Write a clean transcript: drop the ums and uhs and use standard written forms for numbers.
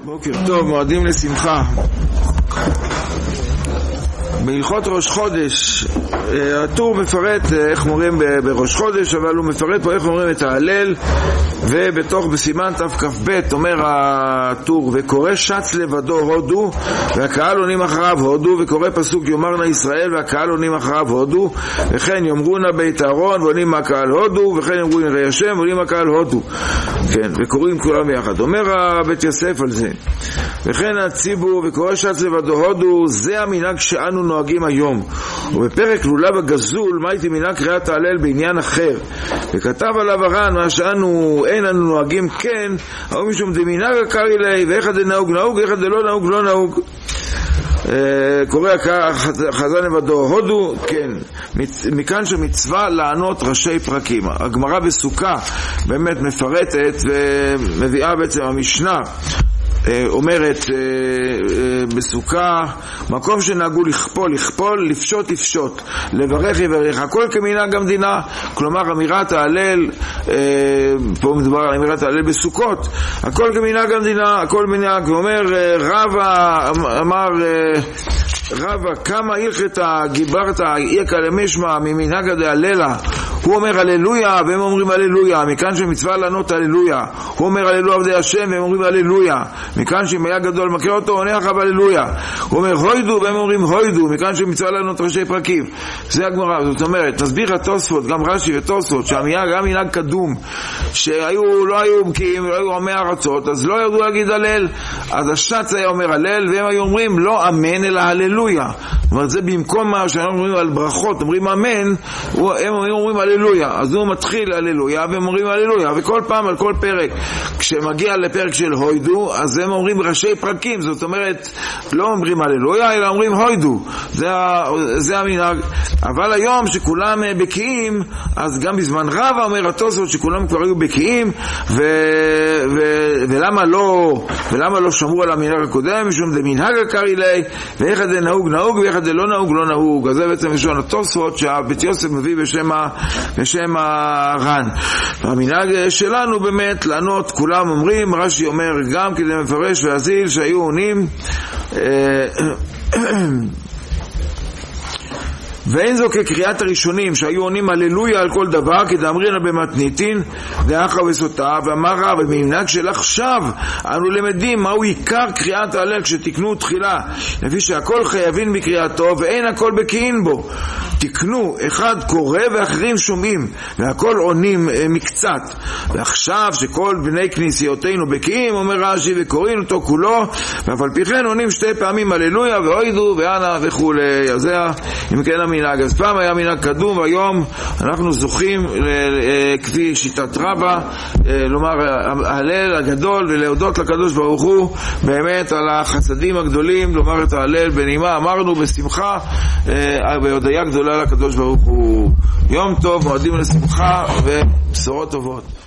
בוקר טוב, מועדים לשמחה. בהלכות ראש חודש, הטור מפרט איך מורים בראש חודש, אבל הוא מפרט פה איך מורים את ההלל, ובתוך בסימן תכ"ב אומר הטור, וקורא שץ לבדו הודו, והקהל עונים אחריו הודו, וקורא פסוק יאמרנה ישראל, והקהל עונים אחריו הודו, וכן יאמרונה בית אהרון, ועונים מהקהל הודו, וכן יאמרו נראי השם, ועונים מהקהל הודו. כן, וקוראים כולם יחד. אומר בית יוסף על זה, וכן הציבור וקורא שץ לבדו הודו, זה המנהג שאנו נוהגים היום. ובפרק לולב הגזול, מה הייתי מנהג קריאת ההלל בעניין אחר, וכתב עליו הר"ן, מה שאנו אין אנו נוהגים כן, אבל משום דמנהג הקרי לי, ואיך זה נהוג נהוג, ואיך זה לא נהוג לא נהוג. קורא חזן לבדו הודו, כן, מכאן שמצווה לענות ראשי פרקים. הגמרא בסוכה באמת מפרטת ומביאה בעצם המשנה אומרת בסוכה, מקום שנהגו לכפול, לפשוט, לברך יברך, הכל כמנהג המדינה. כלומר אמירת ההלל, פה מדובר על אמירת ההלל בסוכות, הכל כמנהג המדינה, הכל מנהג. ואומר אמר רבא, כמה הלכתה גיברתה איקה למשמע ממנהג הדהללה. הוא אומר הללויה והם אומרים הללויה, מכאן שמצווה לענות הללויה. הוא אומר הללויה עבדי השם והם אומרים הללויה, מכאן שאם היה גדול מכיר אותו עונה אחריו הללויה. הוא אומר הוידו והם אומרים הוידו, מכאן שמצווה לענות ראשי פרקים. זה הגמרא. זאת אומרת, נסביר התוספות, גם רש"י ותוספות, שהמנהג גם מנהג קדום, לא היו בקיאים, לא היו עמי ארצות, אז לא ידעו להגיד הלל, אז השץ היה אומר הלל, והם היו אומרים לא אמן אלא הללויה. זאת אומרת, זה במקום מה שאנחנו אומרים על ברכות, אומרים אמן, הם אומרים הללויה. אז הוא מתחיל הללויה והם אומרים הללויה, וכל פעם על כל פרק כשמגיע לפרק של הוידו, אז הם אומרים ראשי פרקים. זאת אומרת, לא אומרים הללויה אלא אומרים הוידו. זה המנהג. אבל היום שכולם בקיאים, אז גם בזמן רבא אומר התוספות שכולם כבר היו בקיאים, ולמה לא שמרו על המנהג הקודם, משום זה מנהג הקרי לי, ואיך זה נהוג נהוג ואיך זה לא נהוג לא נהוג. אז זה בעצם לשון התוספות שהבית יוסף מביא בשם הר"ן. המנהג שלנו באמת לענות, כולם אומרים, רש"י אומר גם כדי מפרש והזיל שהיו עונים ואין זו כקריאת הראשונים שהיו עונים הללויה על כל דבר, כדאמרינא במתניתין דאחרא וסוטה. ואמר רב, במנהג של עכשיו אנו למדים מהו עיקר קריאת ההלל כשתקנו תחילה, לפי שהכל חייבים בקריאתו ואין הכל בקיאים בו. תקנו, אחד קורא ואחרים שומעים, והכל עונים מקצת. ועכשיו שכל בני כנסיותינו בקיאים, אומר רש"י, וקוראים אותו כולו, ואף על פי כן עונים שתי פעמים הללויה ואוידו ואנה וכו'. אז זה אם כן המנהג. אז פעם היה מנהג קדום, והיום אנחנו זוכים כפי שיטת רבא לומר ההלל הגדול ולהודות לקדוש ברוך הוא באמת על החסדים הגדולים, לומר את ההלל בנימה, אמרנו בשמחה בהודיה גדולה לקדוש ברוך הוא. יום טוב, מועדים לשמחה ובשורות טובות.